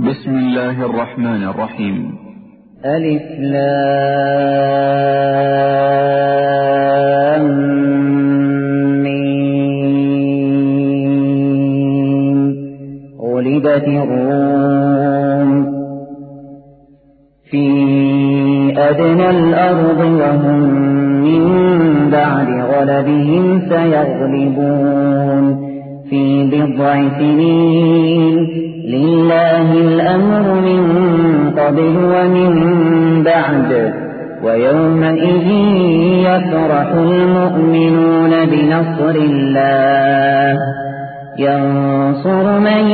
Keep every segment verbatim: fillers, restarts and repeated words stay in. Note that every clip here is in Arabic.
بسم الله الرحمن الرحيم. ألف لام ميم. غلبت الروم في أدنى الأرض وهم من بعد غلبهم سيغلبون في بضع سنين. لله الأمر من قبل ومن بعد ويومئذ يفرح المؤمنون بنصر الله ينصر من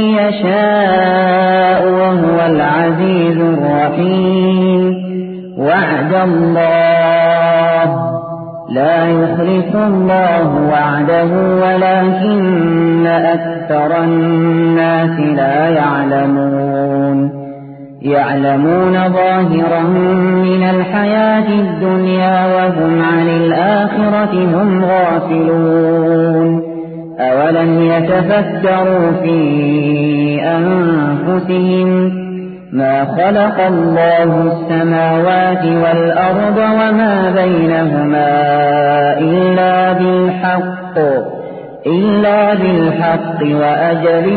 يشاء وهو العزيز الرحيم. وعد الله لا يخلف الله وعده ولكن أكثر الناس لا يعلمون. يعلمون ظاهرا من الحياة الدنيا وهم عن الآخرة هم غافلون. أولم يتفكروا في أنفسهم ما خلق الله السماوات والأرض وما بينهما إلا بالحق إلا بالحق وأجل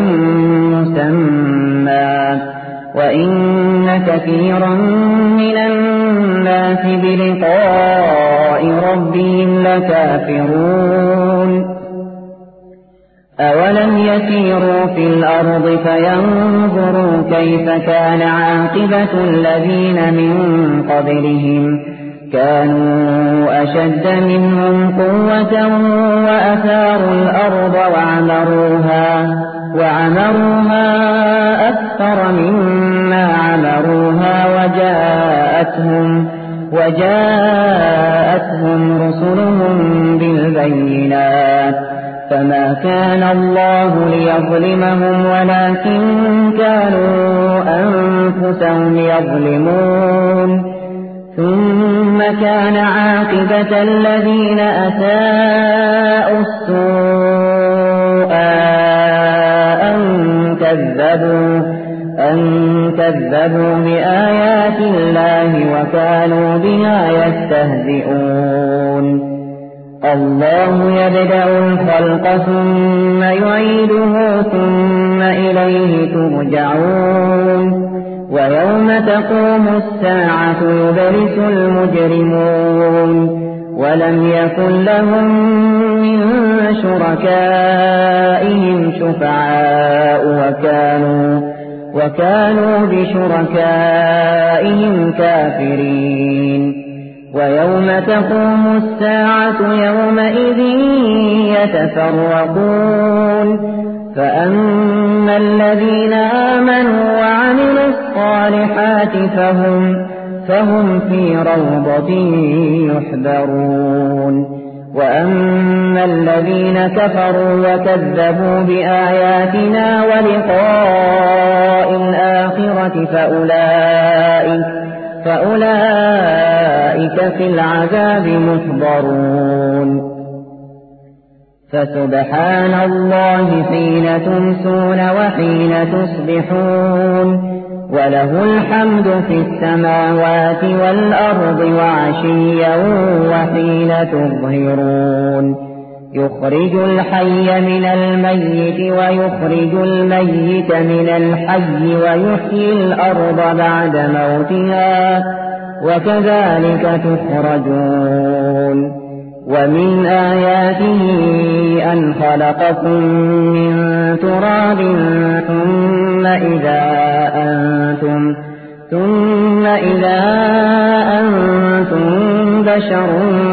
مسمى وإن كثيرا من الناس بلقاء ربهم لكافرون. أولم يسيروا في الأرض فينظروا كيف كان عاقبة الذين من قبلهم كانوا أشد منهم قوة وأثاروا الأرض وعمروها, وعمروها أكثر مما عمروها وجاءتهم, وجاءتهم رسلهم بالبينات فما كان الله ليظلمهم ولكن كانوا أنفسهم يظلمون. ثم كان عاقبة الذين أساءوا السوء أن كذبوا, أن كذبوا بآيات الله وكانوا بها يستهزئون. الله يبدأ الخلق ثم يعيده ثم إليه ترجعون. ويوم تقوم الساعة يبلس المجرمون ولم يكن لهم من شركائهم شفعاء وكانوا, وكانوا بشركائهم كافرين. ويوم تقوم الساعة يومئذ يتفرقون فأما الذين آمنوا وعملوا الصالحات فهم, فهم في روضة يحبرون. وأما الذين كفروا وكذبوا بآياتنا ولقاء الآخرة فأولئك فأولئك في العذاب محضرون. فسبحان الله حين تمسون وحين تصبحون وله الحمد في السماوات والأرض وعشيا وحين تظهرون. يخرج الحي من الميت ويخرج الميت من الحي ويحيي الأرض بعد موتها وكذلك تخرجون. ومن آياته أن خلقكم من تراب ثم إذا أنتم, ثم إذا أنتم بشر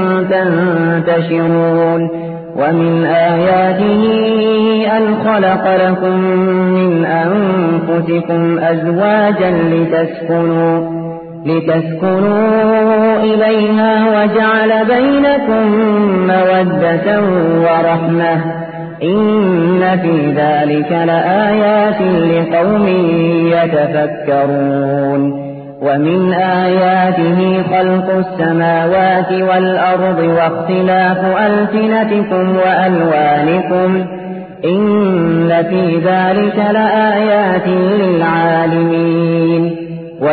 تنتشرون. ومن آياته أن خلق لكم من أنفسكم أزواجا لتسكنوا, لتسكنوا إليها وجعل بينكم مودة ورحمة إن في ذلك لآيات لقوم يتفكرون. ومن آياته خلق السماوات والأرض واختلاف ألسنتكم وألوانكم إن في ذلك لآيات للعالمين.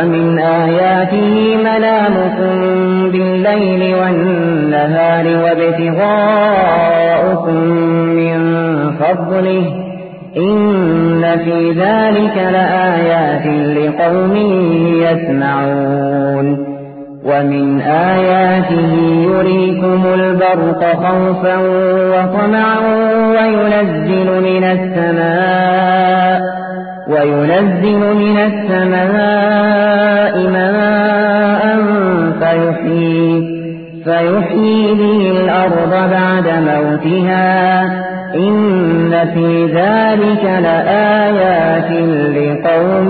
ومن آياته منامكم بالليل والنهار وابتغاؤكم من فضله إن في ذلك لآيات لقوم يسمعون ومن آياته يريكم البرق خوفا وطمعا وينزل من السماء وينزل من السماء ماء فيحيي فيحيي به الأرض بعد موتها إن في ذلك لآيات لقوم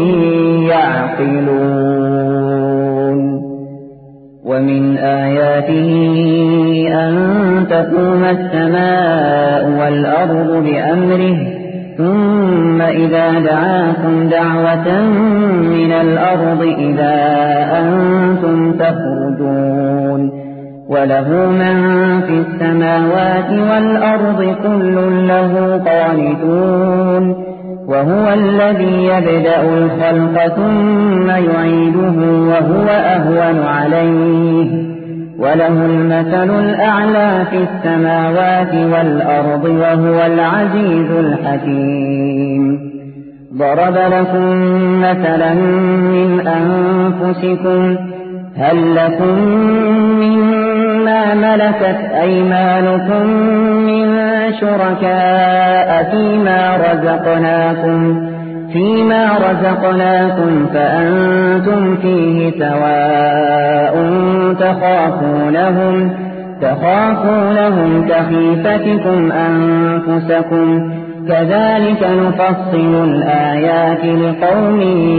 يعقلون ومن آياته أن تقوم السماء والأرض بأمره ثم إذا دعاكم دعوة من الأرض إذا أنتم تخرجون وله من في السماوات والأرض كل له قانتون وهو الذي يبدأ الخلق ثم يعيده وهو أهون عليه وله المثل الأعلى في السماوات والأرض وهو العزيز الحكيم ضرب لكم مثلا من أنفسكم هل لكم مما ملكت أيمانكم من شركاء فيما رزقناكم فيما رزقناكم فأنتم فيه سواء تخافونهم تخافونهم كخيفتكم أنفسكم كذلك نفصل الآيات لقوم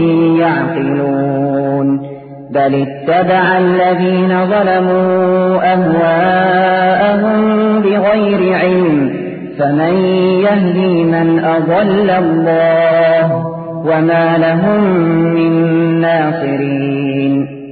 يعقلون بل اتبع الذين ظلموا أهواءهم بغير علم فمن يهدي من أضل الله وما لهم من ناصرين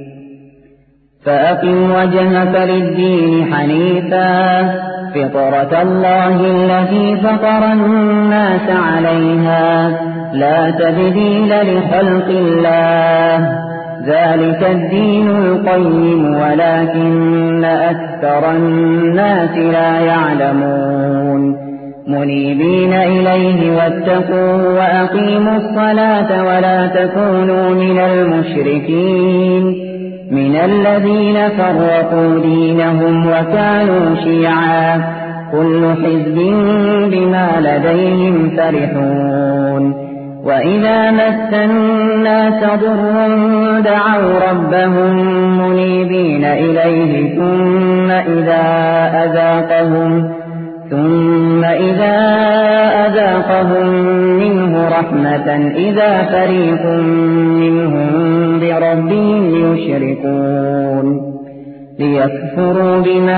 فأقم وجهك للدين حنيفا فطرة الله التي فطر الناس عليها لا تبديل لخلق الله ذلك الدين القيم ولكن أكثر الناس لا يعلمون منيبين إليه واتقوه وأقيموا الصلاة ولا تكونوا من المشركين من الذين فرقوا دينهم وكانوا شيعا كل حزب بما لديهم فرحون وإذا مس الناس ضر دعوا ربهم منيبين إليه ثم إذا أذاقهم ثم إذا أذاقهم منه رحمة إذا فريق منهم بربهم يشركون ليكفروا بما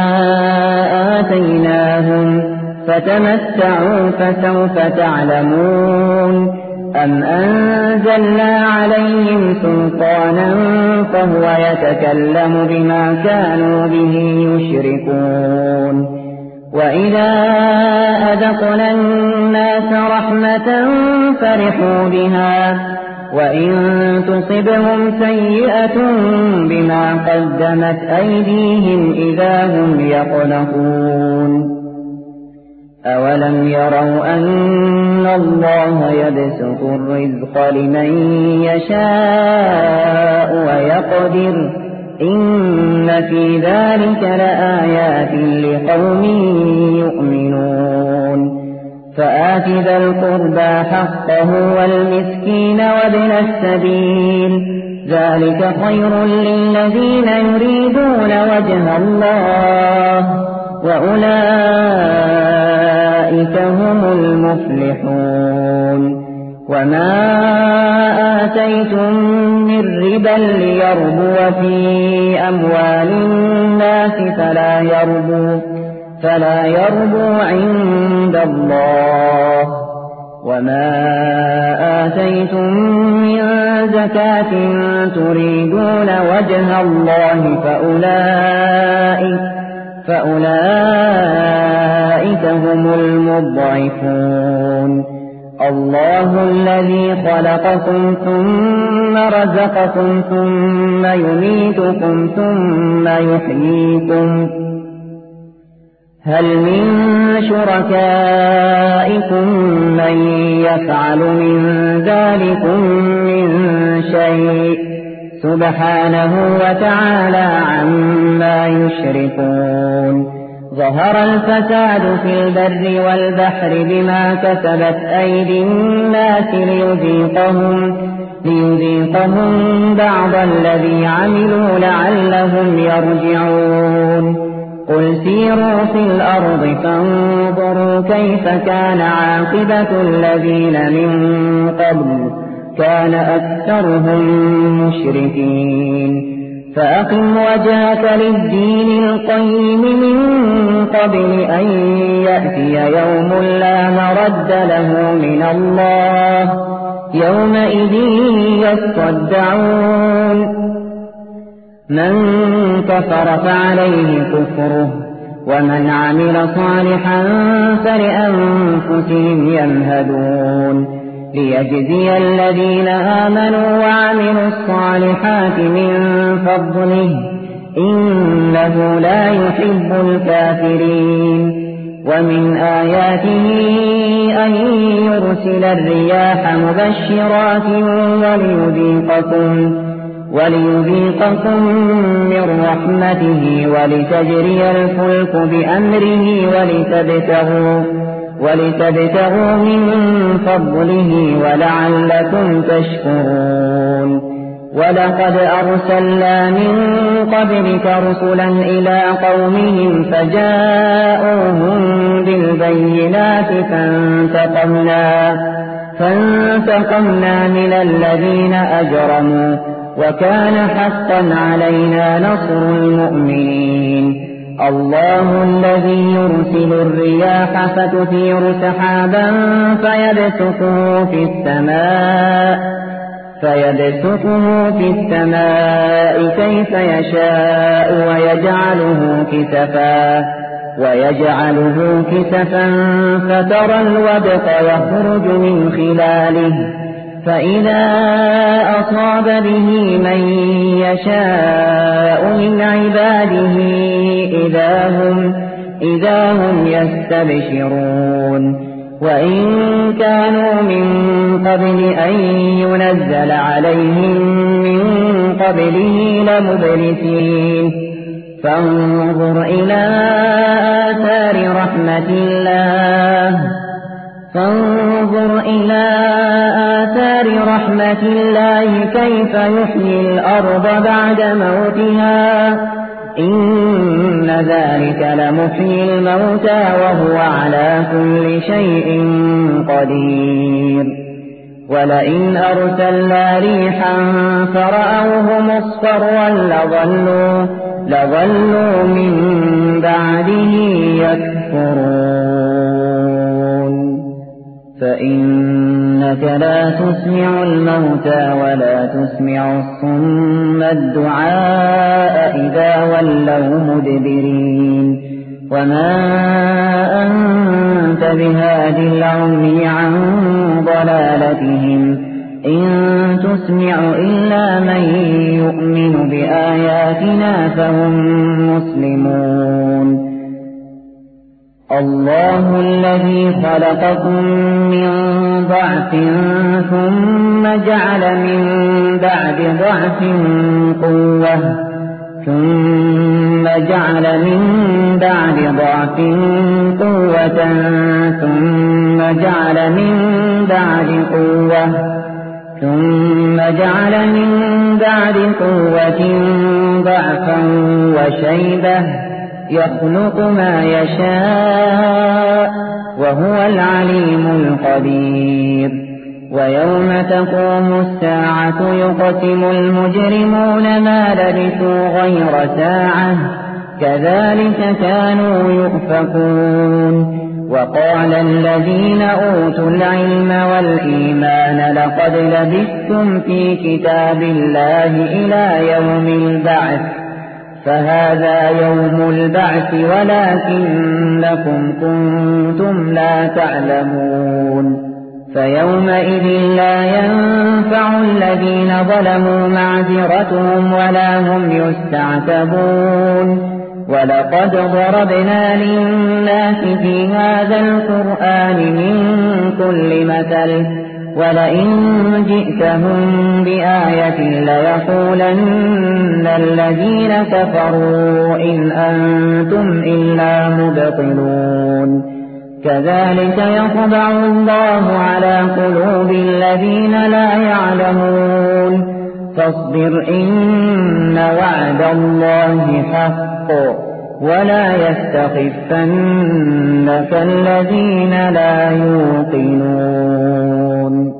آتيناهم فتمتعوا فسوف تعلمون أم أنزلنا عليهم سلطانا فهو يتكلم بما كانوا به يشركون وإذا أذقنا الناس رحمة فرحوا بها وإن تصبهم سيئة بما قدمت أيديهم إذا هم يقنطون أولم يروا أن الله يبسط الرزق لمن يشاء ويقدر إن في ذلك لآيات لقوم يؤمنون فآت ذا القربى حقه والمسكين وابن السبيل ذلك خير للذين يريدون وجه الله وأولئك هم المفلحون وما آتيتم من ربا ليربو في أموال الناس فلا يربو فلا يربو عند الله وما آتيتم من زكاة تريدون وجه الله فأولئك فأولئك هم المضعفون الله الذي خلقكم ثم رزقكم ثم يميتكم ثم يحييكم هل من شركائكم من يفعل من ذلكم من شيء سبحانه وتعالى عما يشركون ظهر الفساد في البر والبحر بما كسبت أيدي الناس ليذيقهم, ليذيقهم بعض الذي عملوا لعلهم يرجعون قل سيروا في الأرض فانظروا كيف كان عاقبة الذين من قبل كان أكثرهم مشركين فأقم وجهك للدين القيم من قبل أن يأتي يوم لا مرد له من الله يومئذ يصدعون من كفر فعليه كفره ومن عمل صالحا فلأنفسهم يمهدون ليجزي الذين آمنوا وعملوا الصالحات من فضله إنه لا يحب الكافرين ومن آياته أن يرسل الرياح مبشرات وليذيقكم وليذيقكم من رحمته ولتجري الفلك بأمره ولتبتغوا ولتبتغوا من فضله ولعلكم تشكرون ولقد أرسلنا من قبلك رسلا إلى قومهم فجاءوهم بالبينات فانتقمنا, فانتقمنا من الذين أجرموا وكان حقا علينا نصر المؤمنين الله الذي يرسل الرياح فتثير سحابا فيبسطه في السماء فيبسطه في السماء كيف يشاء ويجعله كسفا ويجعله كسفا فترى الودق يخرج من خلاله فإذا أصاب به من يشاء من عباده إذا هم, إذا هم يستبشرون وإن كانوا من قبل أن ينزل عليهم من قبله لمبلسين فانظر إلى آثار رحمة الله فانظر إلى آثار رحمة الله كيف يحيي الأرض بعد موتها إن ذلك لمحيي الموتى وهو على كل شيء قدير ولئن أرسلنا ريحا فرأوه مصفرا لظلوا, لظلوا من بعده يكفرون فإنك لا تسمع الموتى ولا تسمع الصم الدعاء إذا ولوا مدبرين وما أنت بهادي العمي عن ضلالتهم إن تسمع إلا من يؤمن بآياتنا فهم مسلمون الله الذي خلقكم من ضعف ثم جعل من بعد ضعف قوة ثم جعل من بعد ضعف قوة ثم جعل من بعد قوة ثم جعل من بعد قوة ضعفا وشيبة يخلق ما يشاء وهو العليم القدير ويوم تقوم الساعة يقسم المجرمون ما لبثوا غير ساعة كذلك كانوا يؤفكون وقال الذين أوتوا العلم والإيمان لقد لبثتم في كتاب الله إلى يوم البعث فهذا يوم البعث ولكنكم كنتم لا تعلمون فيومئذ لا ينفع الذين ظلموا معذرتهم ولا هم يستعتبون ولقد ضربنا للناس في هذا القرآن من كل مثل ولئن جئتهم بآية ليقولن الذين كفروا إن أنتم إلا مبطلون كذلك يطبع الله على قلوب الذين لا يعلمون فاصبر إن وعد الله حق ولا يستخفنك الذين لا يوقنون